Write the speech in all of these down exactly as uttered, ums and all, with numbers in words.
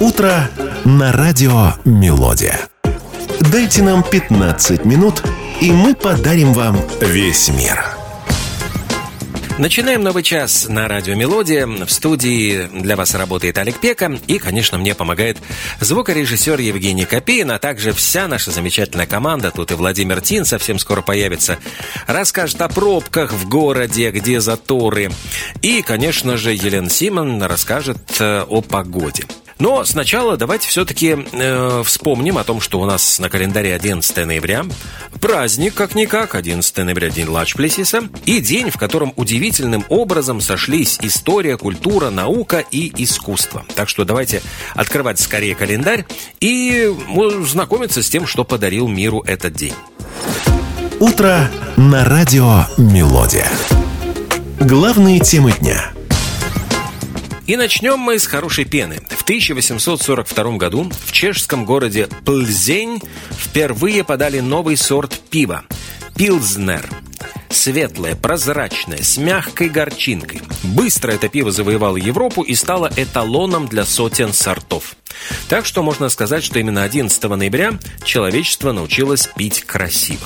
Утро на радио «Мелодия». Дайте нам пятнадцать минут, и мы подарим вам весь мир. Начинаем новый час на радио «Мелодия». В студии для вас работает Олег Пека. И, конечно, мне помогает звукорежиссер Евгений Копейн, а также вся наша замечательная команда. Тут и Владимир Тин совсем скоро появится. Расскажет о пробках в городе, где заторы. И, конечно же, Елена Симон расскажет о погоде. Но сначала давайте все-таки э, вспомним о том, что у нас на календаре одиннадцатое ноября. Праздник, как-никак, одиннадцатое ноября, день Лач-Плесиса. И день, в котором удивительным образом сошлись история, культура, наука и искусство. Так что давайте открывать скорее календарь и знакомиться с тем, что подарил миру этот день. Утро на радио «Мелодия». Главные темы дня. И начнем мы с хорошей пены. В тысяча восемьсот сорок втором году в чешском городе Плзень впервые подали новый сорт пива – пилзнер. Светлое, прозрачное, с мягкой горчинкой. Быстро это пиво завоевало Европу и стало эталоном для сотен сортов. Так что можно сказать, что именно одиннадцатого ноября человечество научилось пить красиво.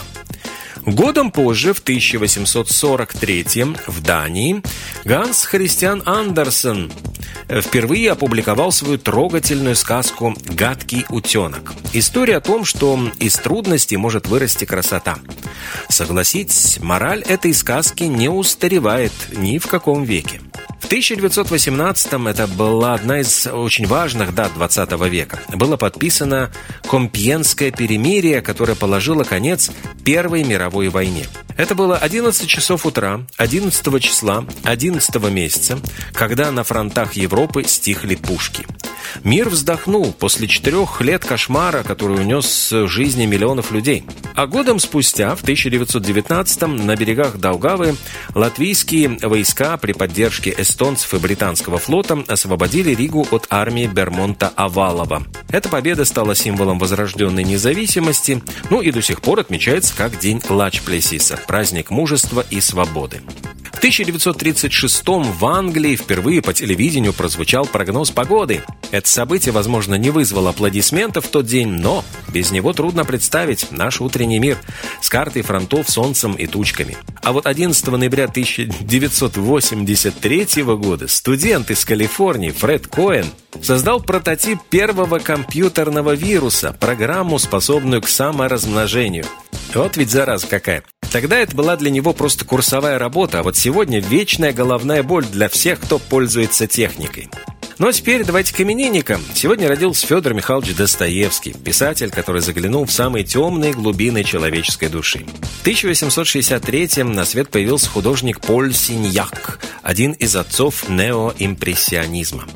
Годом позже, в тысяча восемьсот сорок третьем, в Дании, Ганс Христиан Андерсен впервые опубликовал свою трогательную сказку «Гадкий утенок». История о том, что из трудностей может вырасти красота. Согласитесь, мораль этой сказки не устаревает ни в каком веке. В тысяча девятьсот восемнадцатом, это была одна из очень важных дат двадцатого века, было подписано Компьенское перемирие, которое положило конец Первой мировой войне. Это было одиннадцать часов утра, одиннадцатого числа, одиннадцатого месяца, когда на фронтах Европы стихли пушки. Мир вздохнул после четырех лет кошмара, который унес жизни миллионов людей. А годом спустя, в тысяча девятьсот девятнадцатом, на берегах Даугавы латвийские войска при поддержке эстонцев и британского флота освободили Ригу от армии Бермонта-Авалова. Эта победа стала символом возрожденной независимости, ну и до сих пор отмечается как День Лач-Плесиса, праздник мужества и свободы. В тысяча девятьсот тридцать шестом в Англии впервые по телевидению прозвучал прогноз погоды. Это событие, возможно, не вызвало аплодисментов в тот день, но без него трудно представить наш утренний мир с картой фронтов, солнцем и тучками. А вот одиннадцатого ноября тысяча девятьсот восемьдесят третьего года студент из Калифорнии Фред Коэн создал прототип первого компьютерного вируса, программу, способную к саморазмножению. Вот ведь зараза какая. Тогда это была для него просто курсовая работа, а вот сегодня вечная головная боль для всех, кто пользуется техникой. Ну а теперь давайте к именинникам. Сегодня родился Федор Михайлович Достоевский, писатель, который заглянул в самые темные глубины человеческой души. В тысяча восемьсот шестьдесят третьем на свет появился художник Поль Синьяк, один из отцов неоимпрессионизма.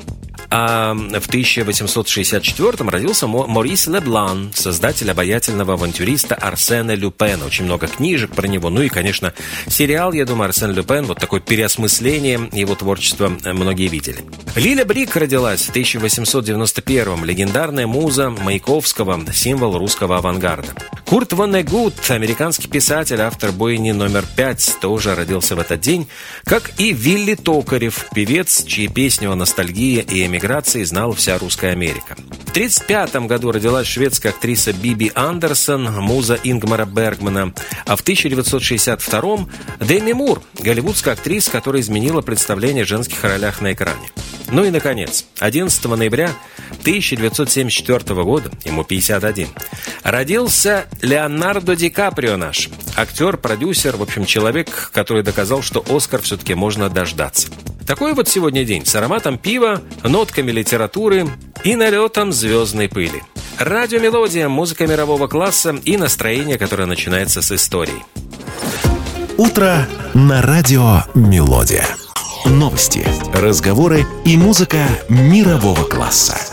А в тысяча восемьсот шестьдесят четвёртом родился Морис Леблан, создатель обаятельного авантюриста Арсена Люпена. Очень много книжек про него. Ну и, конечно, сериал, я думаю, Арсен Люпен. Вот такое переосмысление его творчества многие видели. Лиля Брик родилась в тысяча восемьсот девяносто первом. Легендарная муза Маяковского, символ русского авангарда. Курт Воннегут, американский писатель, автор «Бойни номер пять», тоже родился в этот день. Как и Вилли Токарев, певец, чьи песни о ностальгии и эмиграции знала вся русская Америка. В тридцать пятом году родилась шведская актриса Биби Андерсон, муза Ингмара Бергмана. А в тысяча девятьсот шестьдесят втором Деми Мур, голливудская актриса, которая изменила представление о женских ролях на экране. Ну и, наконец, одиннадцатого ноября тысяча девятьсот семьдесят четвёртого года, ему пятьдесят один, родился Леонардо Ди Каприо наш. Актер, продюсер, в общем, человек, который доказал, что Оскар все-таки можно дождаться. Такой вот сегодня день с ароматом пива, нотками литературы и налетом звездной пыли. Радио «Мелодия», музыка мирового класса и настроение, которое начинается с истории. Утро на радио «Мелодия». Новости, разговоры и музыка мирового класса.